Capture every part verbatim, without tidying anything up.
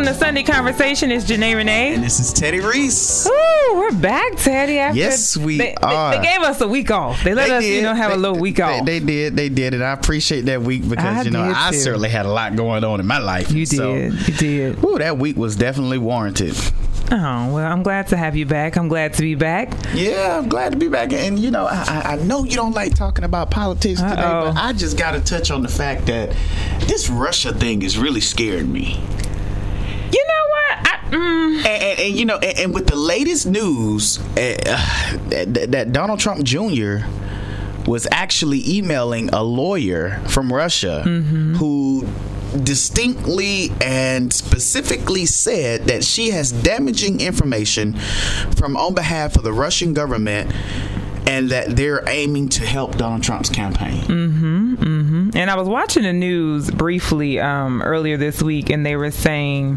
Welcome to Sunday Conversation. It's Janae Renee. And this is Teddy Reese. Ooh, we're back, Teddy. After yes, we they, are. They, they gave us a week off. They let they us, did. you know, have they, a little week they, off. They did. They did. And I appreciate that week because, I you know, I too. certainly had a lot going on in my life. You so, did. You did. Ooh, that week was definitely warranted. Oh, well, I'm glad to have you back. I'm glad to be back. Yeah, I'm glad to be back. And, you know, I, I know you don't like talking about politics today, Uh-oh. but I just got to touch on the fact that this Russia thing has really scared me. You know what? I, mm. and, and, and, you know, and, and with the latest news uh, that, that Donald Trump Junior was actually emailing a lawyer from Russia mm-hmm. who distinctly and specifically said that she has damaging information from on behalf of the Russian government and that they're aiming to help Donald Trump's campaign. Mm-hmm, mm-hmm. And I was watching the news briefly um, earlier this week, and they were saying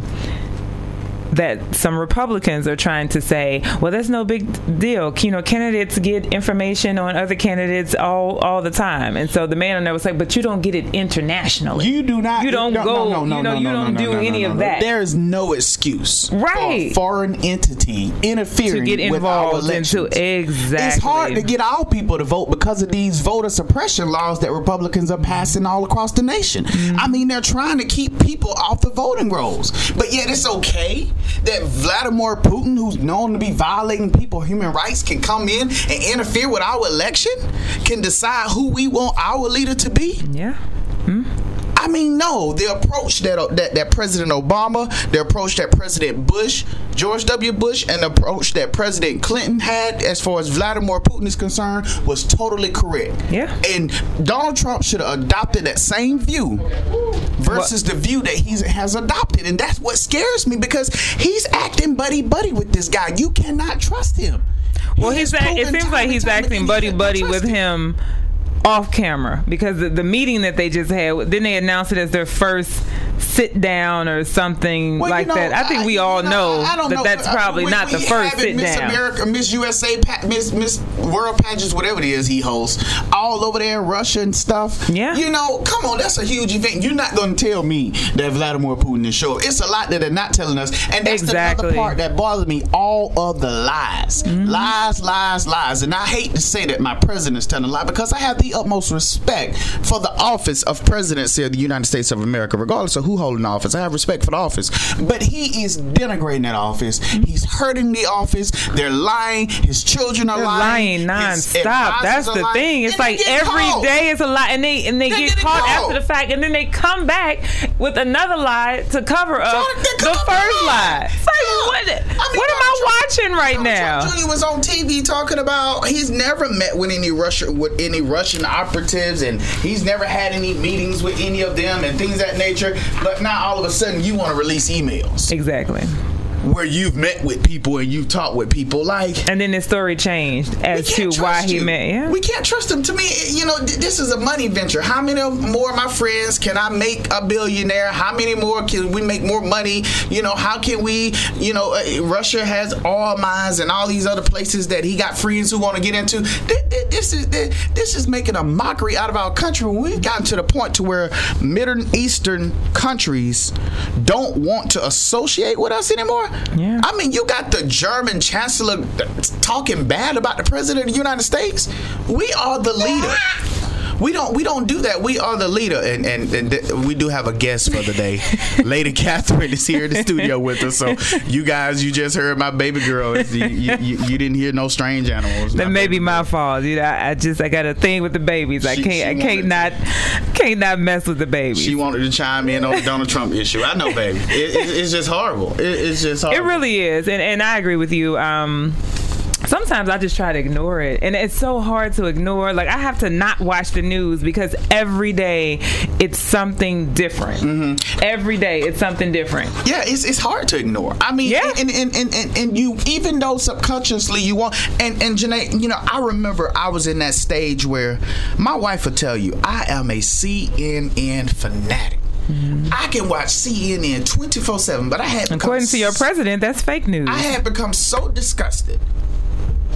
that some Republicans are trying to say, well, that's no big deal. You know, candidates get information on other candidates all, all the time. And so the man on there was like, but you don't get it internationally. You do not. You don't no, go, no, no, you know, no, you no, don't no, do no, no, any no, of no. that. There is no excuse right. for a foreign entity interfering to get with our involved elections. Into, exactly. It's hard to get our people to vote because of these voter suppression laws that Republicans are passing all across the nation. Mm-hmm. I mean, they're trying to keep people off the voting rolls. But yet it's okay that Vladimir Putin, who's known to be violating people's human rights, can come in and interfere with our election, can decide who we want our leader to be. Yeah. Hmm. I mean, no, the approach that, that that President Obama, the approach that President Bush, George W. Bush, and the approach that President Clinton had as far as Vladimir Putin is concerned was totally correct. Yeah. And Donald Trump should have adopted that same view versus what? the view that he has adopted. And that's what scares me because he's acting buddy-buddy with this guy. You cannot trust him. Well, he's a, it seems like he's acting buddy-buddy with him. him. Off camera, because the, the meeting that they just had, then they announced it as their first sit down or something well, like you know, that. I think we I, all know, know I, I that know. that's probably we, not we the first sit Miss down. America, Miss U S A, Miss Miss World Pageants, whatever it is he hosts, all over there in Russia and stuff. Yeah, you know, come on, that's a huge event. You're not going to tell me that Vladimir Putin is show. It's a lot that they're not telling us, and that's exactly. the other part that bothers me. All of the lies, mm-hmm. lies, lies, lies, and I hate to say that my president's telling a lie because I have the utmost respect for the office of presidency of the United States of America, regardless of who holding the office. I have respect for the office, but he is denigrating that office. He's hurting the office. They're lying. His children are They're lying. lying nonstop. That's the lying. thing. It's and like every caught. day is a lie, and they and they, they get caught after the fact, and then they come back with another lie to cover up the first lie. It's like, yeah. what? I mean, what am I watching right Trump now? Trump Junior was on T V talking about he's never met with any Russia with any Russian operatives, and he's never had any meetings with any of them and things of that nature. But now all of a sudden you want to release emails. Exactly. Where you've met with people and you've talked with people, like, and then his story changed as to why he you. met. Yeah, we can't trust him. To me, you know, th- this is a money venture. How many more of my friends can I make a billionaire? How many more can we make more money? You know, how can we? You know, uh, Russia has oil mines and all these other places that he got friends who want to get into. Th- th- this is th- this is making a mockery out of our country. When we've gotten to the point to where Middle Eastern countries don't want to associate with us anymore. Yeah. I mean, you got the German chancellor talking bad about the president of the United States. We are the leader. We don't we don't do that. We are the leader, and, and, and th- we do have a guest for the day. Lady Catherine is here in the studio with us. So you guys, you just heard my baby girl. You, you, you, you didn't hear no strange animals. That may be my fault. You know, I, I just I got a thing with the babies. She, I can't I can't not can't not mess with the babies. She wanted to chime in on the Donald Trump issue. I know, baby. It, it, it's just horrible. It, it's just horrible. It really is, and and I agree with you. Um, Sometimes I just try to ignore it, and it's so hard to ignore. Like, I have to not watch the news because every day it's something different. Mm-hmm. Every day it's something different. Yeah, it's it's hard to ignore. I mean, yeah. and, and, and, and, and you, even though subconsciously you want, and, and Janae, you know, I remember I was in that stage where my wife would tell you, I am a C N N fanatic. Mm-hmm. I can watch C N N twenty-four seven, but I had according to your president, that's fake news. I had become so disgusted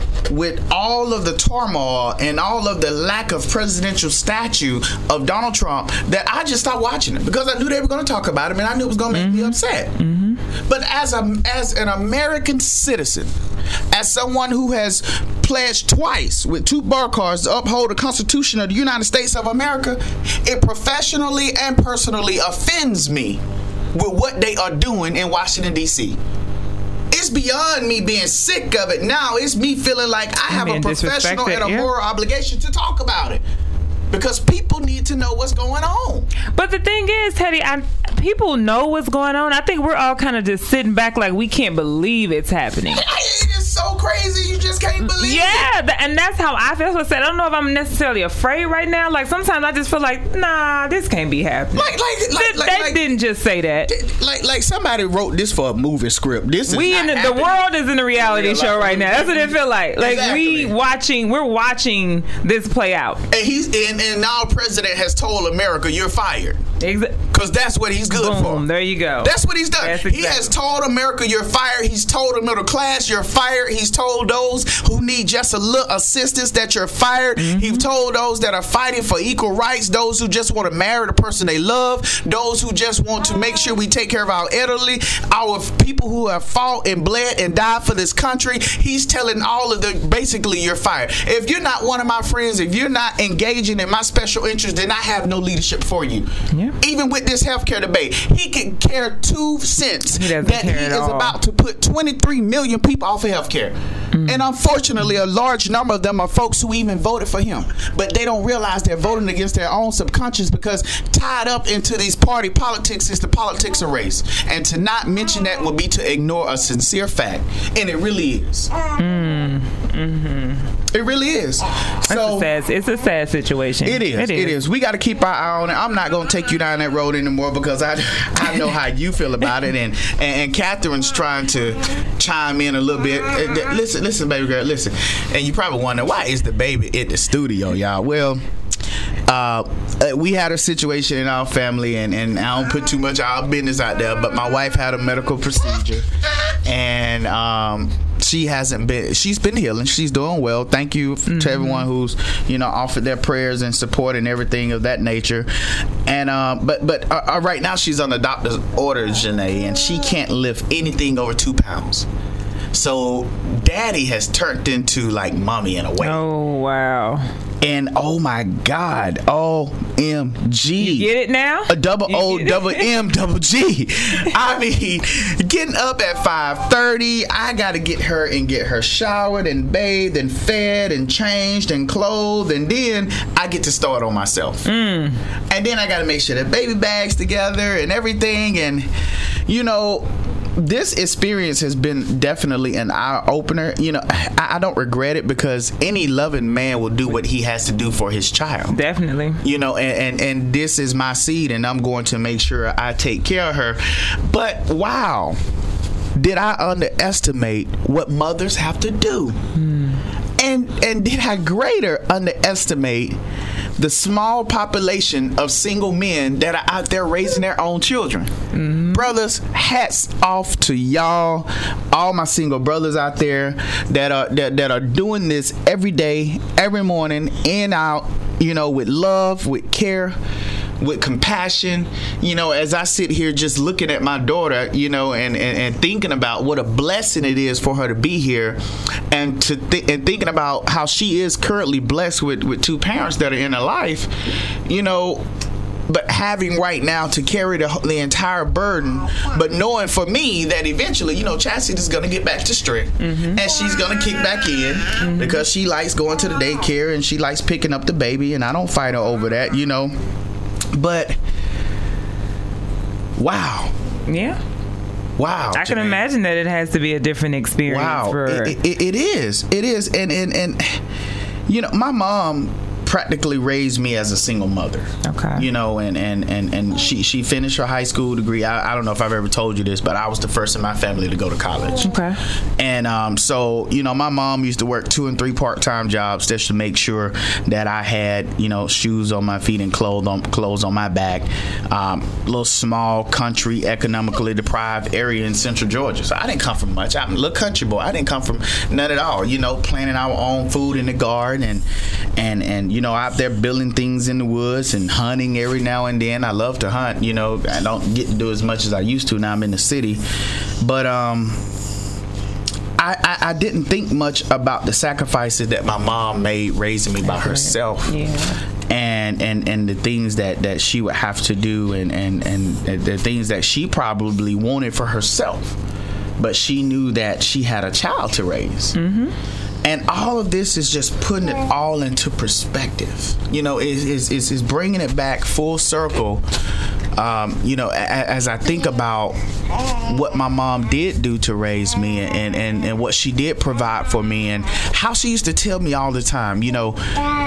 with all of the turmoil and all of the lack of presidential statue of Donald Trump that I just stopped watching it because I knew they were going to talk about him and I knew it was going to make mm-hmm. me upset. Mm-hmm. But as a as an American citizen, as someone who has pledged twice with two bar cards to uphold the Constitution of the United States of America, it professionally and personally offends me with what they are doing in Washington, D C It's beyond me being sick of it now. It's me feeling like I have a professional and a yeah. moral obligation to talk about it. Because people need to know what's going on. But the thing is, Teddy, I, people know what's going on. I think we're all kind of just sitting back like we can't believe it's happening. It is so crazy. You just can't believe yeah, it. Yeah, and that's how I feel. That's what I said. I don't know if I'm necessarily afraid right now. Like, sometimes I just feel like, nah, this can't be happening. Like, like, like, they, like, they like, didn't just say that. Like, like somebody wrote this for a movie script. This is we not in the, happening. The world is in a reality yeah, show like, right now. That's what it feel like. Like exactly. we watching, we're watching this play out. And he's and, and now President has told America you're fired. Exactly. Because that's what he's good Boom, for. There you go. That's what he's done. Exactly. He has told America you're fired. He's told the middle class you're fired. He's told those who need just a little assistance that you're fired. Mm-hmm. He's told those that are fighting for equal rights, those who just want to marry the person they love, those who just want to make sure we take care of our elderly, our people who have fought and bled and died for this country. He's telling all of them, basically, you're fired. If you're not one of my friends, if you're not engaging in my special interest, then I have no leadership for you. Yeah. Even with this healthcare debate, he can care two cents he that he is all. about to put twenty-three million people off of healthcare. Mm. And unfortunately, a large number of them are folks who even voted for him. But they don't realize they're voting against their own subconscious because tied up into these party politics is the politics of race. And to not mention that would be to ignore a sincere fact. And it really is. Mm. Mm-hmm. It really is. So, a sad, it's a sad situation. It is. It is. It is. We got to keep our eye on it. I'm not going to take you down that road anymore because I I know how you feel about it. And, and, and Catherine's trying to chime in a little bit. Listen, listen, baby girl, listen. And you probably wonder, why is the baby in the studio, y'all? Well, Uh, we had a situation in our family, and, and I don't put too much of our business out there, but my wife had a medical procedure, and um, she hasn't been, she's been healing. She's doing well. Thank you mm-hmm. to everyone who's, you know, offered their prayers and support and everything of that nature. And uh, but but uh, right now she's on the doctor's order, Janae, and she can't lift anything over two pounds. So daddy has turned into like mommy in a way. Oh, wow. And oh my God, O M G. You get it now? A double O, double M, double G. I mean, getting up at five thirty, I got to get her and get her showered and bathed and fed and changed and clothed. And then I get to start on myself. Mm. And then I got to make sure the baby bag's together and everything. And, you know, this experience has been definitely an eye-opener. You know, I, I don't regret it because any loving man will do what he has to do for his child. Definitely. You know, and, and, and this is my seed, and I'm going to make sure I take care of her. But, wow, did I underestimate what mothers have to do? Hmm. And, and did I greater underestimate the small population of single men that are out there raising their own children? Mm-hmm. Brothers, hats off to y'all, all my single brothers out there that are that, that are doing this every day, every morning, in and out, you know, with love, with care, with compassion. You know, as I sit here just looking at my daughter, you know, and, and, and thinking about what a blessing it is for her to be here, and to th- and thinking about how she is currently blessed with, with two parents that are in her life, you know, but having right now to carry the, the entire burden, but knowing for me that eventually, you know, Chastity is going to get back to strength, mm-hmm. and she's going to kick back in, mm-hmm. because she likes going to the daycare and she likes picking up the baby, and I don't fight her over that, you know. But wow. Yeah. Wow. I can Janae. imagine that it has to be a different experience wow. for her. It, it, it is. It is. And, and, and, you know, my mom practically raised me as a single mother. Okay. You know, and, and, and, and she, she finished her high school degree. I, I don't know if I've ever told you this, but I was the first in my family to go to college. Okay. And um, so, you know, my mom used to work two and three part-time jobs just to make sure that I had, you know, shoes on my feet and clothes on, clothes on my back. Um, little small country, economically deprived area in central Georgia. So I didn't come from much. I'm a little country boy. I didn't come from none at all. You know, planting our own food in the garden and, and, and you know, out there building things in the woods and hunting every now and then. I love to hunt. You know, I don't get to do as much as I used to. Now I'm in the city. But um, I, I, I didn't think much about the sacrifices that my mom made raising me by herself. Yeah. And, and and the things that, that she would have to do and, and, and the things that she probably wanted for herself. But she knew that she had a child to raise. Mm-hmm. And all of this is just putting it all into perspective. You know, is is is bringing it back full circle. Um, you know, a, as I think about what my mom did do to raise me and, and, and what she did provide for me and how she used to tell me all the time, you know,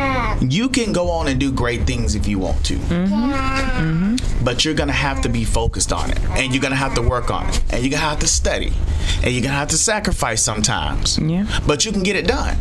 you can go on and do great things if you want to. Mm-hmm. Mm-hmm. But you're going to have to be focused on it. And you're going to have to work on it. And you're going to have to study. And you're going to have to sacrifice sometimes. Yeah. But you can get it done.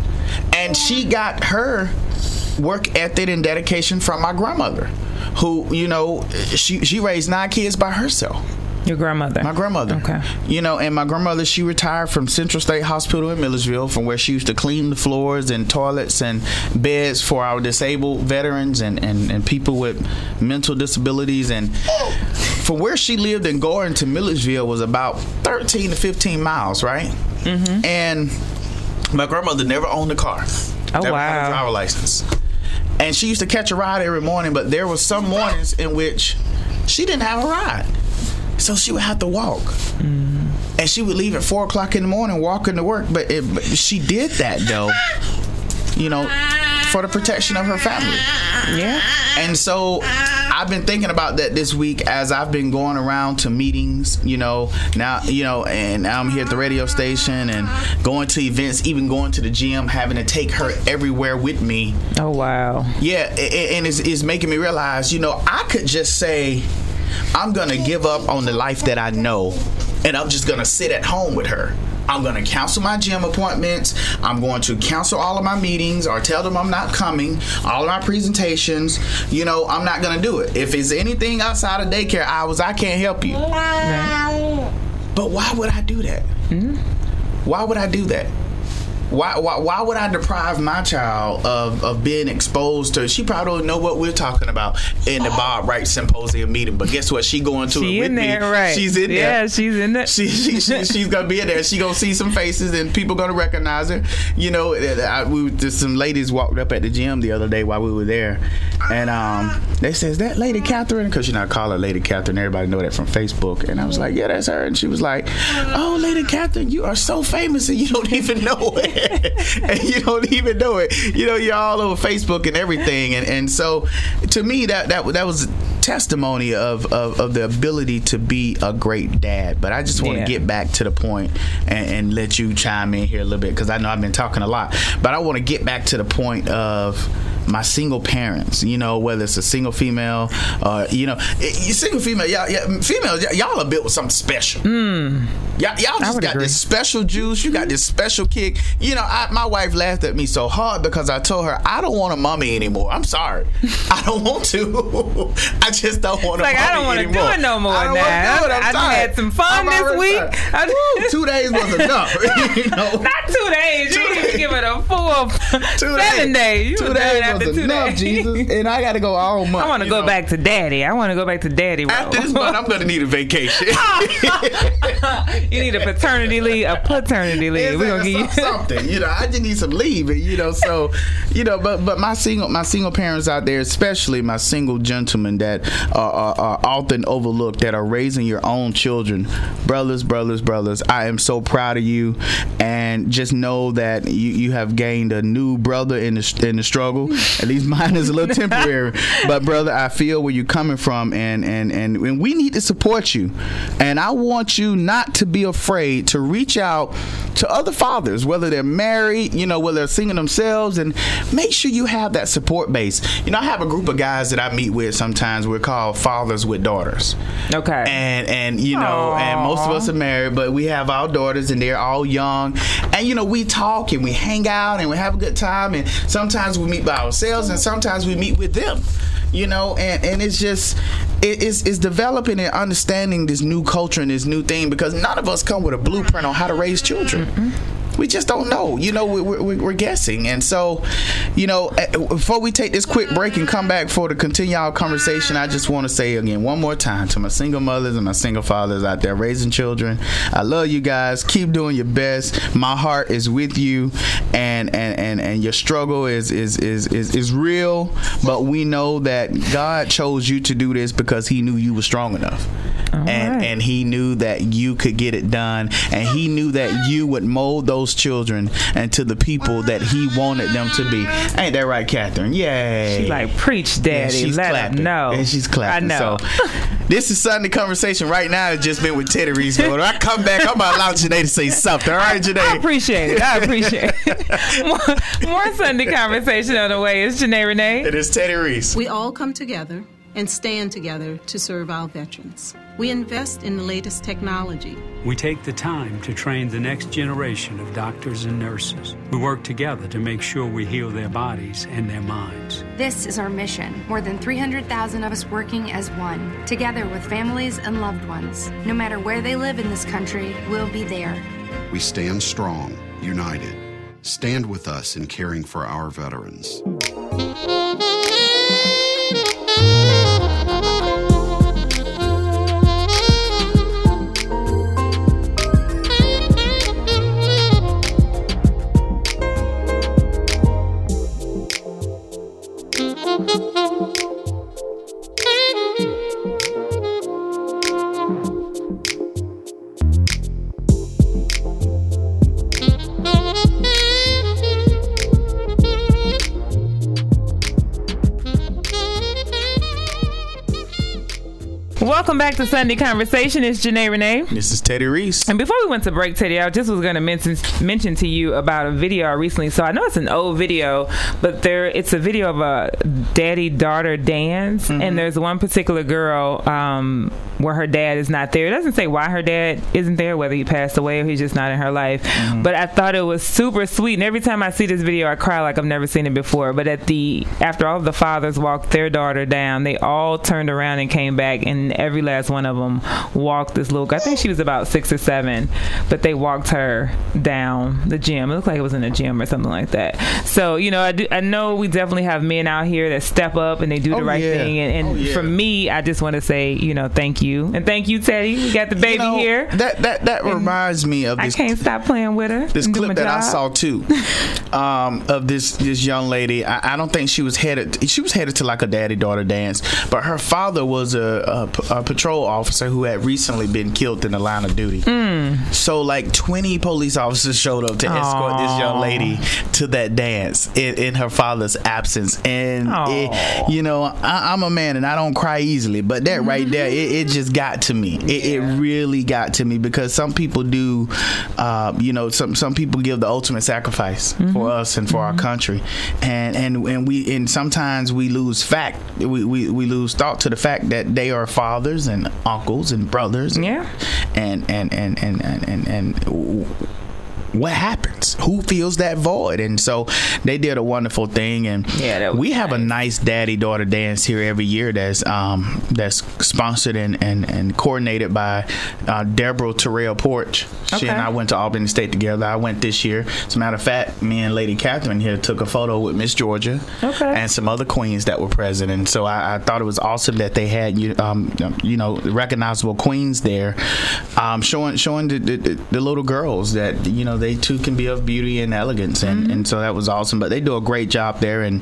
And she got her work ethic and dedication from my grandmother, who, you know, she she raised nine kids by herself. Your grandmother? My grandmother. Okay. You know, and my grandmother, she retired from Central State Hospital in Millersville, from where she used to clean the floors and toilets and beds for our disabled veterans and, and, and people with mental disabilities. And from where she lived in Gordon to Millersville was about thirteen to fifteen miles, right? Mm-hmm. And my grandmother never owned a car. Oh, never wow. had a driver's license. And she used to catch a ride every morning, but there were some mornings in which she didn't have a ride. So she would have to walk. Mm. And she would leave at four o'clock in the morning, walking to work. But, it, but she did that, though, you know, for the protection of her family. Yeah. And so I've been thinking about that this week as I've been going around to meetings, you know, now, you know, and now I'm here at the radio station and going to events, even going to the gym, having to take her everywhere with me. Oh, wow. Yeah. And it's, it's making me realize, you know, I could just say, I'm going to give up on the life that I know, and I'm just going to sit at home with her. I'm going to cancel my gym appointments. I'm going to cancel all of my meetings or tell them I'm not coming, all of my presentations. You know, I'm not going to do it. If it's anything outside of daycare hours, I can't help you. Right. But why would I do that? Mm-hmm. Why would I do that? Why, why why would I deprive my child of, of being exposed to? She probably don't know what we're talking about in the Bob Wright Symposium meeting. But guess what? She going to she it with in there, me. Right? She's in there. Yeah, she's in there. She, she, she she's gonna be in there. She gonna see some faces and people gonna recognize her. You know, I, we just some ladies walked up at the gym the other day while we were there, and um, they said, "Is that Lady Catherine?" Because you know I call her Lady Catherine. Everybody know that from Facebook. And I was like, "Yeah, that's her." And she was like, "Oh, Lady Catherine, you are so famous and you don't even know it." You don't even know it. You know, you're all over Facebook and everything. And, and so, to me, that that that was testimony of, of, of the ability to be a great dad. But I just want to yeah. get back to the point and, and let you chime in here a little bit, because I know I've been talking a lot. But I want to get back to the point of my single parents, you know, whether it's a single female or, uh, you know, you single female, y'all, y'all, females, y- y'all are built with something special. Mm. Y'all, y'all just got agree. this special juice. You got this special kick. You know, I, my wife laughed at me so hard because I told her, I don't want a mommy anymore. I'm sorry. I don't want to. I just don't want like, a mommy I don't want to do it no more I don't now. want to do it. I'm I, I had some fun this week. I, Woo, two days was enough. You know? Not two days. Two you didn't even give it a full two seven days. days. You two days was two enough, days. Jesus. And I got to go all month. I want to go know? back to daddy. I want to go back to daddy. After this month, I'm going to need a vacation. You need a paternity leave, a paternity leave. It's We're gonna give you something. You know, I just need some leave. And, you know, so you know, but but my single my single parents out there, especially my single gentlemen that are, are, are often overlooked, that are raising your own children, brothers, brothers, brothers. I am so proud of you, and just know that you, you have gained a new brother in the in the struggle. At least mine is a little temporary. But brother, I feel where you're coming from, and, and, and, and we need to support you. And I want you not to be afraid to reach out to other fathers, whether they're married, you know, whether they're single themselves, and make sure you have that support base. You know, I have a group of guys that I meet with sometimes. We're called fathers with daughters. Okay. And, and you know, Aww. and most of us are married, but we have our daughters, and they're all young. And, you know, we talk and we hang out and we have a good time. And sometimes we meet by ourselves, and sometimes we meet with them. You know, and, and it's just, it, it's, it's developing and understanding this new culture and this new thing, because none of us come with a blueprint on how to raise children. Mm-hmm. We just don't know. You know, we're, we're, we're guessing. And so, you know, before we take this quick break and come back for to continue our conversation, I just want to say again one more time to my single mothers and my single fathers out there raising children, I love you guys. Keep doing your best. My heart is with you, and and, and, and your struggle is, is, is, is, is real, but we know that God chose you to do this because he knew you were strong enough. All and right. and he knew that you could get it done, and he knew that you would mold those children into the people that he wanted them to be. Ain't that right, Catherine? Yay. She's like, preach, Daddy. Yeah, she's Let clapping. No. And she's clapping. I know. So, this is Sunday Conversation. Right now, it's just been with Teddy Reese. When I come back, I'm going to allow Janae to say something. All right, Janae? I appreciate it. I appreciate it. more, more Sunday Conversation on the way. It's Janae Renee. It is Teddy Reese. We all come together and stand together to serve our veterans. We invest in the latest technology. We take the time to train the next generation of doctors and nurses. We work together to make sure we heal their bodies and their minds. This is our mission. More than three hundred thousand of us working as one, together with families and loved ones. No matter where they live in this country, we'll be there. We stand strong, united. Stand with us in caring for our veterans. Welcome back to Sunday Conversation. It's Janae Renee. This is Teddy Reese. And before we went to break, Teddy, I just was going to mention mention to you about a video I recently saw. I know it's an old video, but there it's a video of a daddy-daughter dance, mm-hmm. and there's one particular girl um, where her dad is not there. It doesn't say why her dad isn't there, whether he passed away or he's just not in her life. Mm-hmm. But I thought it was super sweet, and every time I see this video, I cry like I've never seen it before. But at the after all of the fathers walked their daughter down, they all turned around and came back, and every last one of them walked this little girl. I think she was about six or seven, but they walked her down the gym. It looked like it was in a gym or something like that. So, you know, I, do, I know we definitely have men out here that step up and they do the oh, right yeah. thing. And, and oh, yeah. for me, I just want to say, you know, thank you. And thank you, Teddy. We got the baby you know, here. That that, that reminds me of this. I can't stop playing with her. This clip that job. I saw, too, um, of this, this young lady. I, I don't think she was headed, she was headed to like a daddy-daughter dance, but her father was a, a, a patrol officer who had recently been killed in the line of duty. Mm. So like twenty police officers showed up to escort Aww. this young lady to that dance in, in her father's absence. And it, you know, I, I'm a man and I don't cry easily, but that mm-hmm. right there, it, it just got to me. It, yeah. it really got to me, because some people do, uh, you know, some some people give the ultimate sacrifice mm-hmm. for us and for mm-hmm. our country, and and and we and sometimes we lose fact, we, we we lose thought to the fact that they are fathers and uncles and brothers, yeah, and and and and and and, and what happens? Who fills that void? And so they did a wonderful thing, and yeah, we have nice. a nice daddy-daughter dance here every year that's um, that's sponsored and, and, and coordinated by uh, Deborah Terrell Porch. She okay. and I went to Albany State together. I went this year. As a matter of fact, me and Lady Catherine here took a photo with Miss Georgia okay. and some other queens that were present. And so I, I thought it was awesome that they had you um, you know recognizable queens there, um, showing showing the, the, the little girls that you know they too can be of beauty and elegance, and, mm-hmm. and so that was awesome. But they do a great job there. And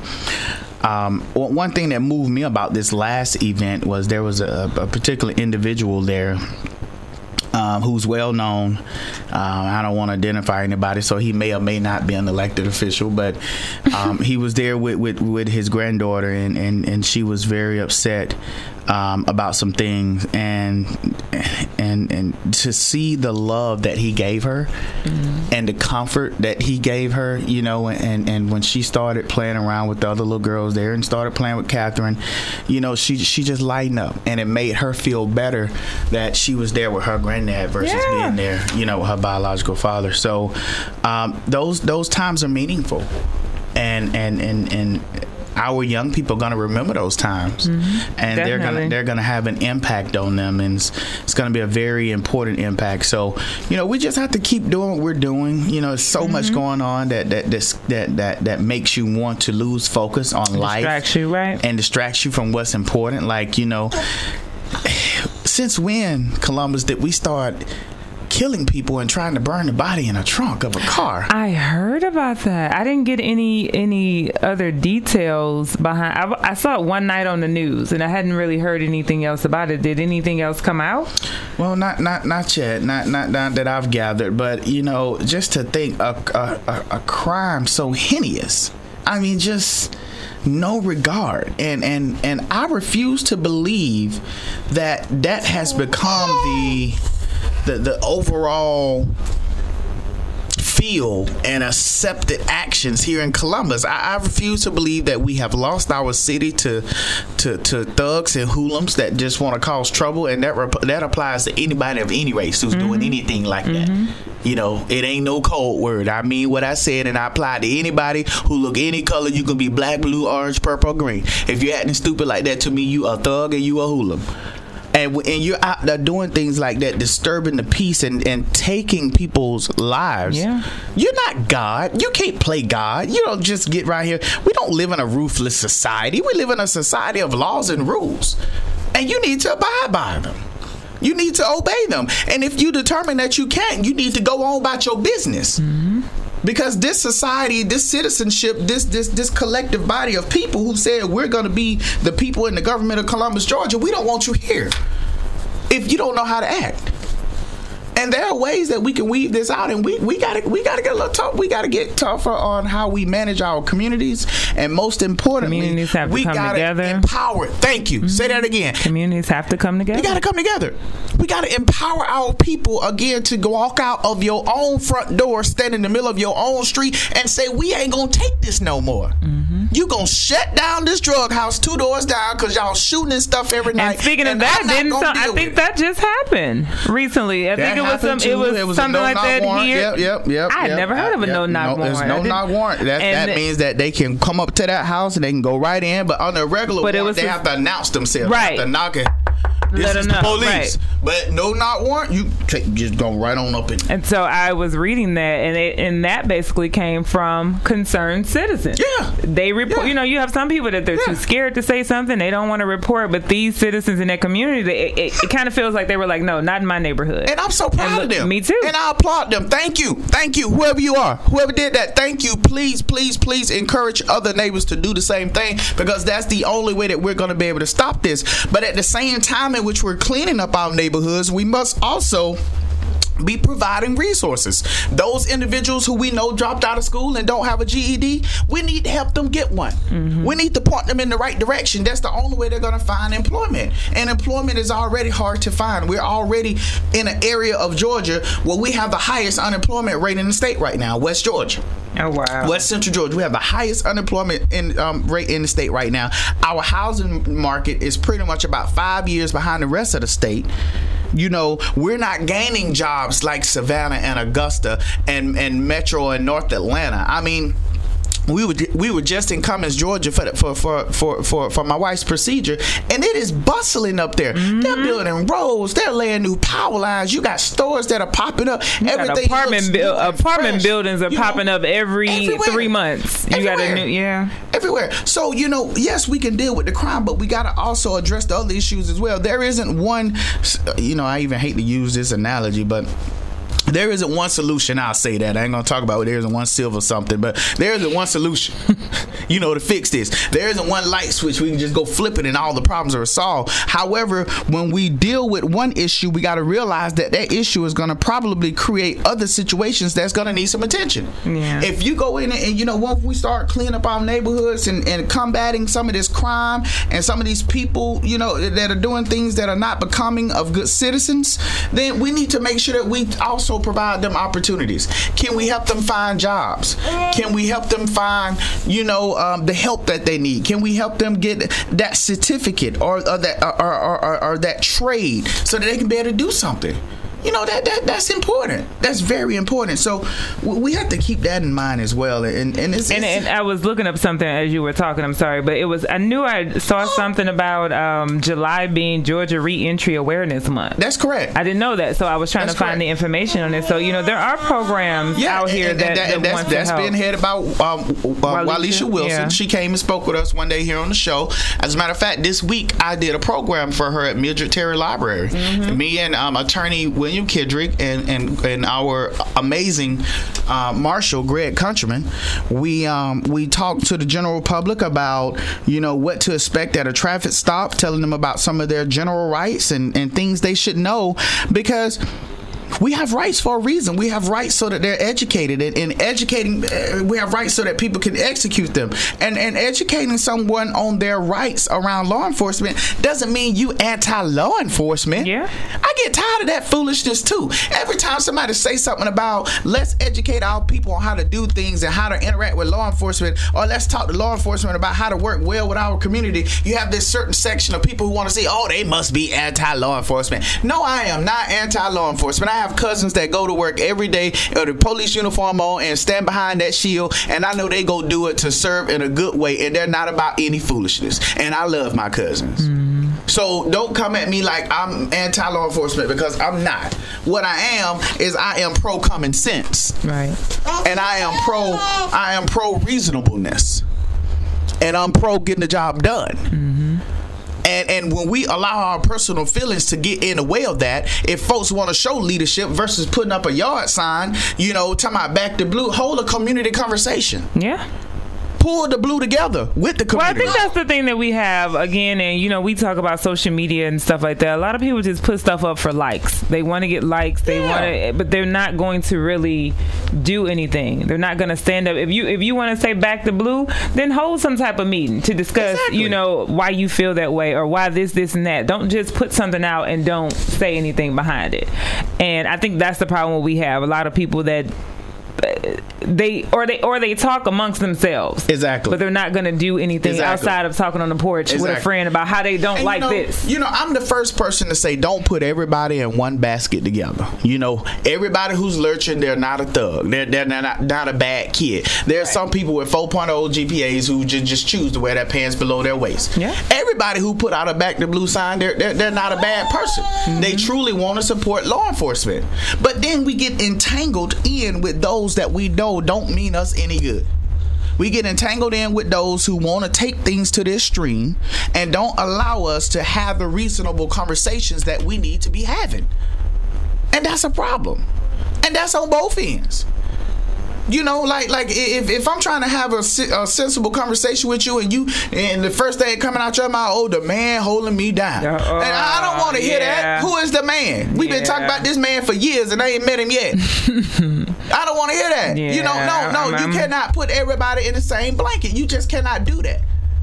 um, one thing that moved me about this last event was there was a, a particular individual there Um, who's well known. Um, I don't want to identify anybody, so he may or may not be an elected official, but um, he was there with, with, with his granddaughter, and, and, and she was very upset um, about some things, and and and to see the love that he gave her, mm-hmm. and the comfort that he gave her, you know, and, and when she started playing around with the other little girls there and started playing with Catherine, you know, she she just lightened up, and it made her feel better that she was there with her granddad versus yeah. being there, you know, with her biological father. So um, those those times are meaningful, and and and and our young people are going to remember those times, mm-hmm. and Definitely. they're gonna they're gonna have an impact on them, and it's, it's going to be a very important impact. So, you know, we just have to keep doing what we're doing. You know, there's so mm-hmm. much going on that that this, that that that makes you want to lose focus on and life, distracts you, right, and distracts you from what's important. Like, you know, since when, Columbus, did we start killing people and trying to burn the body in a trunk of a car? I heard about that. I didn't get any any other details behind. I, I saw it one night on the news, and I hadn't really heard anything else about it. Did anything else come out? Well, not not not yet. Not not, not that I've gathered. But you know, just to think a a, a crime so heinous. I mean, just no regard, and and and I refuse to believe that that has become the the the overall feel and accepted actions here in Columbus. I, I refuse to believe that we have lost our city to to, to thugs and hoodlums that just want to cause trouble, and that rep- that applies to anybody of any race who's mm-hmm. doing anything like mm-hmm. that. You know, it ain't no code word. I mean what I said, and I apply to anybody who look any color. You can be black, blue, orange, purple, green. If you're acting stupid like that to me, you a thug and you a hoodlum. And, and you're out there doing things like that, disturbing the peace and, and taking people's lives. Yeah. You're not God. You can't play God. You don't just get right here. We don't live in a ruthless society. We live in a society of laws and rules. And you need to abide by them. You need to obey them. And if you determine that you can't, you need to go on about your business. Mm-hmm. Because this society, this citizenship, this this this collective body of people who said we're going to be the people in the government of Columbus, Georgia, we don't want you here if you don't know how to act. And there are ways that we can weave this out, and we we gotta we gotta get a little tough. We gotta get tougher on how we manage our communities, and most importantly, communities have to we come gotta together. Empower. Thank you. Mm-hmm. Say that again. Communities have to come together. We gotta come together. We gotta empower our people again to walk out of your own front door, stand in the middle of your own street, and say we ain't gonna take this no more. Mm-hmm. You gonna shut down this drug house two doors down because y'all shooting and stuff every night. And speaking and of that, didn't some, I think that just happened recently. I that think it was some. It was, it was something no like that warrant. here. Yep, yep, yep. I had yep, never heard of a yep, no knock no, warrant. There's no knock warrant. That that the, means that they can come up to that house and they can go right in. But on the regular but warrant, they a, have to announce themselves. Right. They have to knock it. This Let is them the know, police. right. But no knock warrant, you take, just go right on up in. And so I was reading that, and it, and that basically came from concerned citizens. Yeah. They report. Yeah. You know, you have some people that they're yeah. too scared to say something. They don't want to report. But these citizens in that community, they, it, it, it kind of feels like they were like, no, not in my neighborhood. And I'm so proud look, of them. Me too. And I applaud them. Thank you. Thank you. Whoever you are. Whoever did that. Thank you. Please, please, please encourage other neighbors to do the same thing, because that's the only way that we're going to be able to stop this. But at the same time in which we're cleaning up our neighborhoods, we must also be providing resources. Those individuals who we know dropped out of school and don't have a G E D, we need to help them get one. Mm-hmm. We need to point them in the right direction. That's the only way they're going to find employment. And employment is already hard to find. We're already in an area of Georgia where we have the highest unemployment rate in the state right now, West Georgia. Oh, wow. West Central Georgia. We have the highest unemployment in, um, rate in the state right now. Our housing market is pretty much about five years behind the rest of the state. You know, we're not gaining jobs like Savannah and Augusta and, and Metro and North Atlanta. I mean, we were we were just in Cummins, Georgia for for for for, for, for my wife's procedure, and it is bustling up there. Mm-hmm. They're building roads, they're laying new power lines. You got stores that are popping up. You Everything got apartment bu- apartment fresh. buildings are you popping know, up every everywhere. three months. You everywhere. got a new yeah everywhere. So you know, yes, we can deal with the crime, but we got to also address the other issues as well. There isn't one. You know, I even hate to use this analogy, but there isn't one solution. I'll say that. I ain't gonna talk about there isn't one silver something, but there isn't one solution, you know, to fix this. There isn't one light switch we can just go flip it and all the problems are solved. However, when we deal with one issue, we got to realize that that issue is going to probably create other situations that's going to need some attention. Yeah. If you go in and, you know, once we start cleaning up our neighborhoods and, and combating some of this crime and some of these people, you know, that are doing things that are not becoming of good citizens, then we need to make sure that we also provide them opportunities. Can we help them find jobs? Can we help them find, you know, um, the help that they need? Can we help them get that certificate or, or that or, or, or, or that trade so that they can be able to do something? You know, that, that that's important. That's very important. So we have to keep that in mind as well. And and, it's, and, it's, and I was looking up something as you were talking. I'm sorry, but it was I knew I saw something about um, July being Georgia Reentry Awareness Month. That's correct. I didn't know that, so I was trying that's to find correct. the information on it. So you know, there are programs yeah, out here and, that, and that, that and that's, want that's to help. been headed by um, uh, Walisha Wilson. Yeah. She came and spoke with us one day here on the show. As a matter of fact, this week I did a program for her at Mildred Terry Library. Mm-hmm. Me and um, attorney William Kidrick and And, and our amazing uh, Marshal Greg Countryman, we um, we talked to the general public about, you know, what to expect at a traffic stop, telling them about some of their general rights and, and things they should know, because we have rights for a reason. We have rights so that they're educated, and, and educating, uh, we have rights so that people can execute them. And, and educating someone on their rights around law enforcement doesn't mean you anti-law enforcement. Yeah. I get tired of that foolishness too. Every time somebody say something about let's educate our people on how to do things and how to interact with law enforcement, or let's talk to law enforcement about how to work well with our community, you have this certain section of people who want to say, oh, they must be anti-law enforcement. No, I am not anti-law enforcement. I have cousins that go to work every day with a police uniform on and stand behind that shield, and I know they go do it to serve in a good way, and they're not about any foolishness. And I love my cousins. Mm. So don't come at me like I'm anti-law enforcement, because I'm not. What I am is I am pro common sense. Right. And I am pro I am pro reasonableness. And I'm pro getting the job done. Mm-hmm. And and when we allow our personal feelings to get in the way of that, if folks want to show leadership versus putting up a yard sign, you know, talking about back the blue, hold a community conversation. Yeah. Pull the blue together with the community. Well, I think that's the thing that we have, again, and, you know, we talk about social media and stuff like that. A lot of people just put stuff up for likes. They want to get likes. They yeah. want to, but they're not going to really do anything. They're not going to stand up. If you if you want to say back the blue, then hold some type of meeting to discuss, exactly. you know, why you feel that way or why this, this, and that. Don't just put something out and don't say anything behind it. And I think that's the problem we have. A lot of people that they or they or they talk amongst themselves, exactly, but they're not going to do anything exactly. outside of talking on the porch exactly. with a friend about how they don't and like you know, this. You know, I'm the first person to say don't put everybody in one basket together. You know, everybody who's lurching, they're not a thug. They're they're not not a bad kid. There's right. some people with four point oh G P As who just just choose to wear their pants below their waist. Yeah. Everybody who put out a back the blue sign, they're they're, they're not a bad person. Mm-hmm. They truly want to support law enforcement. But then we get entangled in with those that we know don't mean us any good. We get entangled in with those who want to take things to this extreme and don't allow us to have the reasonable conversations that we need to be having. And that's a problem. And that's on both ends. You know, like like if, if I'm trying to have a, a sensible conversation with you and you and the first thing coming out your mouth, oh, the man holding me down. Uh, and I don't want to hear yeah. that. Who is the man? We've yeah. been talking about this man for years and I ain't met him yet. I don't want to hear that. Yeah. You know, no, no, I'm, you cannot put everybody in the same blanket. You just cannot do that.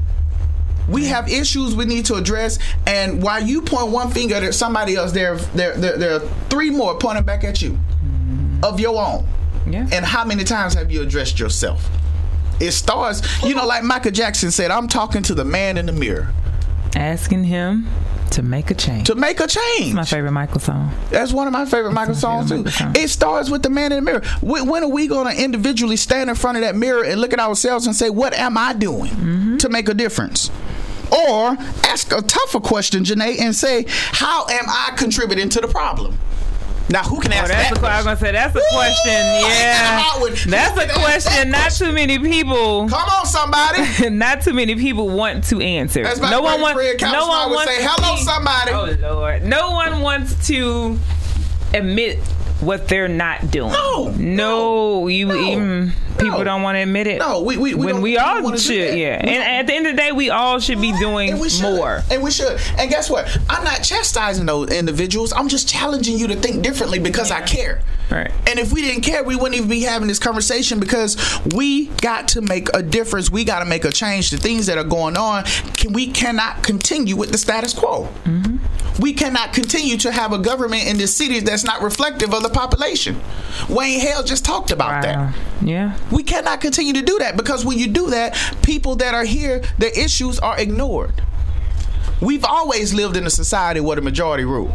We have issues we need to address, and while you point one finger at somebody else, there, there, there, there are three more pointing back at you of your own. Yeah. And how many times have you addressed yourself? It starts, you know, like Michael Jackson said, I'm talking to the man in the mirror. Asking him to make a change. To make a change. It's my favorite Michael song. That's one of my favorite That's Michael songs favorite too. Michael song. It starts with the man in the mirror. When are we going to individually stand in front of that mirror and look at ourselves and say, what am I doing mm-hmm. to make a difference? Or ask a tougher question, Janae, and say, how am I contributing to the problem? Now, who can ask oh, that's that? A, I was gonna say that's a Woo! question. Yeah, that's a question. Not too many people. Come on, somebody. Not too many people want to answer. That's my no one wants. No one wants to say hello, somebody. Oh Lord, no one wants to admit what they're not doing. No, no, you no, even people no. don't want to admit it. No, we we, we when don't, we we all don't should, yeah. We and don't. at the end of the day, we all should be doing and we should. more. And we should. And guess what? I'm not chastising those individuals. I'm just challenging you to think differently because I care. Right. And if we didn't care, we wouldn't even be having this conversation because we got to make a difference. We got to make a change. The things that are going on, can, we cannot continue with the status quo. Mm-hmm. We cannot continue to have a government in this city that's not reflective of the population. Wayne Hale just talked about wow. that. Yeah. We cannot continue to do that because when you do that, people that are here, their issues are ignored. We've always lived in a society where the majority rule.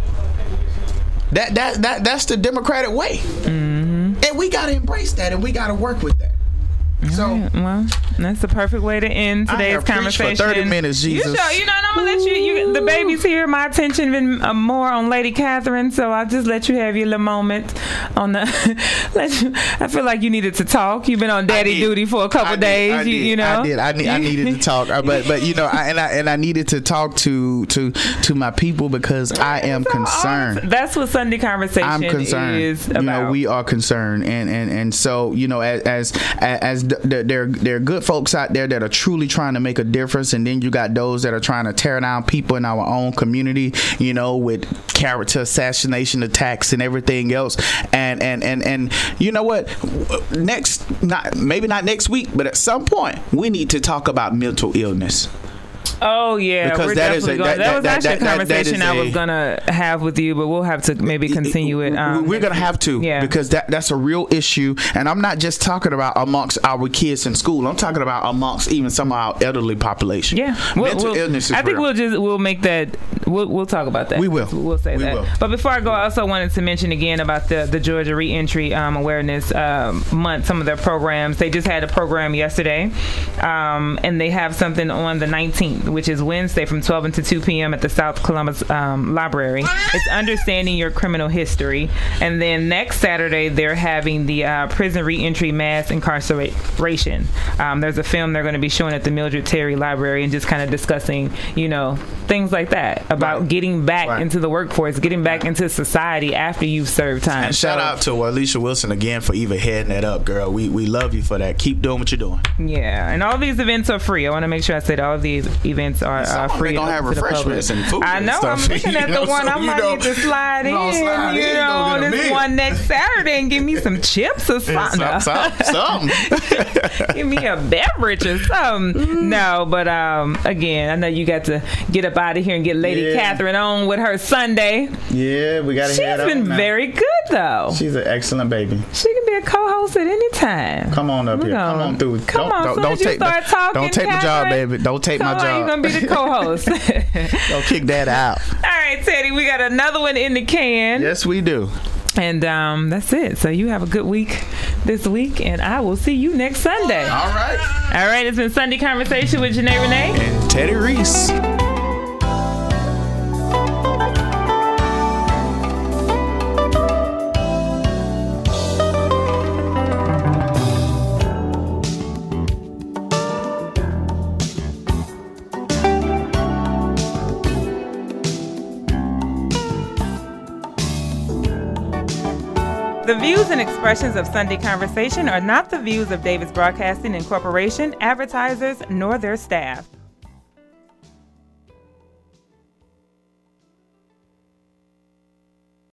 That that that that's the democratic way, mm-hmm. and we gotta embrace that, and we gotta work with that. So, right. Well, that's the perfect way to end today's I have conversation. For thirty minutes, Jesus. You, show, you know, and I'm gonna let you, you. The baby's here. My attention been uh, more on Lady Catherine, so I'll just let you have your little moment on the. let you, I feel like you needed to talk. You've been on daddy duty for a couple I did, days. I you, did, you know, I did. I, need, I needed to talk, but but you know, I, and I and I needed to talk to to to my people because I am so concerned. All, that's what Sunday Conversation I'm concerned. is about. You know, we are concerned, and and and so you know, as as as the, there there are good folks out there that are truly trying to make a difference, and then you got those that are trying to tear down people in our own community, you know, with character assassination attacks and everything else. And and and and you know what? Next, not maybe not next week, but at some point, we need to talk about mental illness. Oh yeah, because we're that definitely is a, going. that, That, was that, actually that, a conversation that, that I was a, gonna have with you, but we'll have to maybe continue it. Um, we're gonna have to, yeah. because that that's a real issue, and I'm not just talking about amongst our kids in school. I'm talking about amongst even some of our elderly population. Yeah, mental we'll, we'll, illness is I think real. we'll just we'll make that. We'll we'll talk about that. We will. We'll say we that. Will. But before I go, I also wanted to mention again about the the Georgia Reentry um, Awareness um, Month. Some of their programs. They just had a program yesterday, um, and they have something on the nineteenth, which is Wednesday, from twelve until two p.m. at the South Columbus um, Library. It's Understanding Your Criminal History. And then next Saturday, they're having the uh, Prison Reentry Mass Incarceration. Um, there's a film they're going to be showing at the Mildred Terry Library and just kind of discussing, you know, things like that about right. getting back right. into the workforce, getting back into society after you've served time. And so, shout out to Alicia Wilson again for even heading that up, girl. We we love you for that. Keep doing what you're doing. Yeah, and all these events are free. I want to make sure I said all of these events are uh, free. They're gonna have refreshments and food. I know. And stuff. I'm looking at you the know, one. so, I might know, need to slide in, slide you in, know, on this meal. one next Saturday and give me some chips or something. Something. something. Give me a beverage or something. Mm. No, but um, again, I know you got to get up out of here and get Lady yeah. Catherine on with her Sunday. Yeah, we got to head She's been on very good, though. She's an excellent baby. She can be a co-host at any time. Come on up We're here. gonna, Come on through. Come don't, on, don't, soon don't as you take start my, talking, Don't take Catherine, my job, baby. Don't take come my job. You're going to be the co-host. Don't kick that out. All right, Teddy, we got another one in the can. Yes, we do. And um, that's it. So you have a good week this week, and I will see you next Sunday. All right. All right, it's been Sunday Conversation with Janae Renee. And Teddy Reese. The views and expressions of Sunday Conversation are not the views of Davis Broadcasting Incorporation, advertisers, nor their staff.